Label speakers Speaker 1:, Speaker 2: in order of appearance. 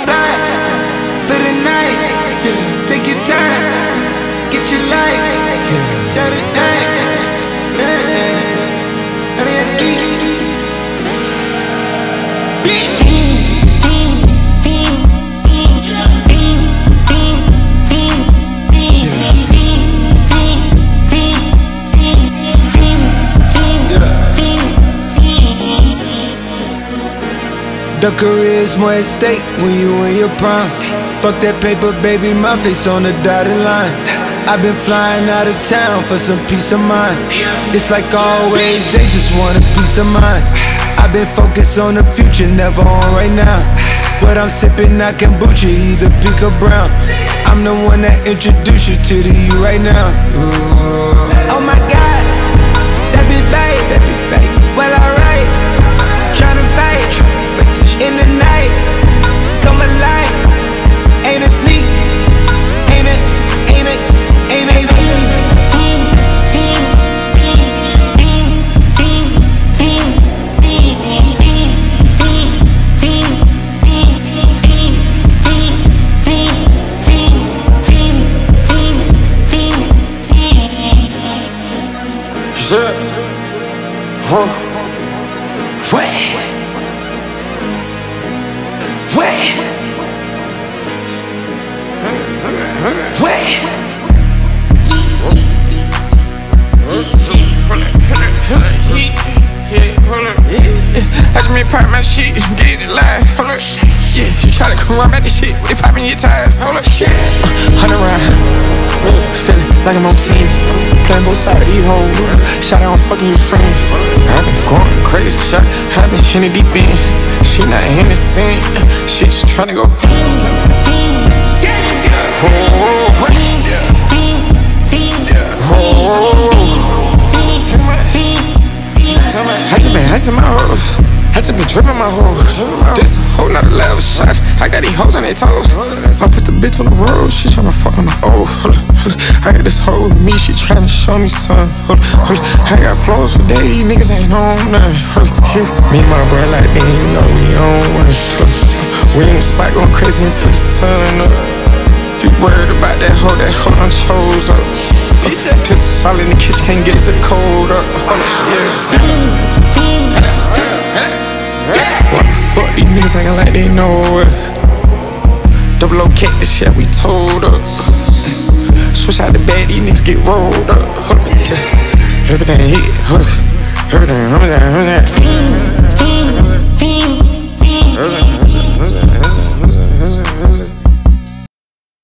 Speaker 1: outside for the night. Take your time, get your life. Got it done. I mean, I geek. The career's more at stake when you in your prime. Fuck that paper, baby, my face on the dotted line. I've been flying out of town for some peace of mind. It's like always, they just want a peace of mind. I've been focused on the future, never on right now. What I'm sipping, I kombucha, either pink or brown. I'm the one that introduced you to the you right now. Oh my God, that be babe, well alright. Tryna fight in the night, come alive. Ain't it sneak? Ain't it?
Speaker 2: I just made part my shit, get it live, hold up. Yeah, you try to come around at the shit, they poppin' your tires, hold up. 100 round, feeling like I'm on team. Playing both sides of these hoes, shot out on fucking your friends. I been going crazy, shot, I been in the deep end. She not in the scene, she just tryna go. I just been my hoes. I just been dripping my hoes. This whole nother level shot. I got these hoes on their toes. I put the bitch on the road. She tryna fuck on the old. I got this hoe with me. She tryna show me something. I got flows for days. Niggas ain't on nothing. Me and my bro like they ain't know we on one. We in the spot going crazy until the sun up. You worried about that hoe done chose up. Pistol solid in the kitchen, can't get the cold up. What the fuck, these niggas actin' like they know it. Double O cake, this shit we told up. Switch out the bag, these niggas get rolled up. Everything hit, everything,